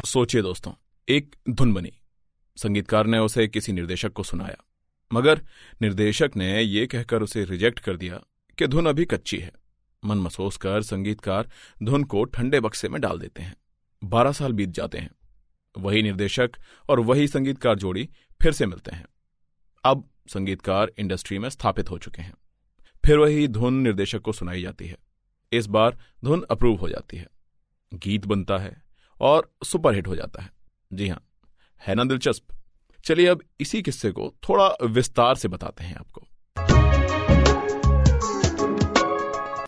सोचिए दोस्तों, एक धुन बनी, संगीतकार ने उसे किसी निर्देशक को सुनाया, मगर निर्देशक ने यह कहकर उसे रिजेक्ट कर दिया कि धुन अभी कच्ची है। मन महसूस कर संगीतकार धुन को ठंडे बक्से में डाल देते हैं। 12 साल बीत जाते हैं। वही निर्देशक और वही संगीतकार जोड़ी फिर से मिलते हैं। अब संगीतकार इंडस्ट्री में स्थापित हो चुके हैं। फिर वही धुन निर्देशक को सुनाई जाती है। इस बार धुन अप्रूव हो जाती है, गीत बनता है और सुपरहिट हो जाता है। जी हां, है ना दिलचस्प? चलिए अब इसी किस्से को थोड़ा विस्तार से बताते हैं आपको।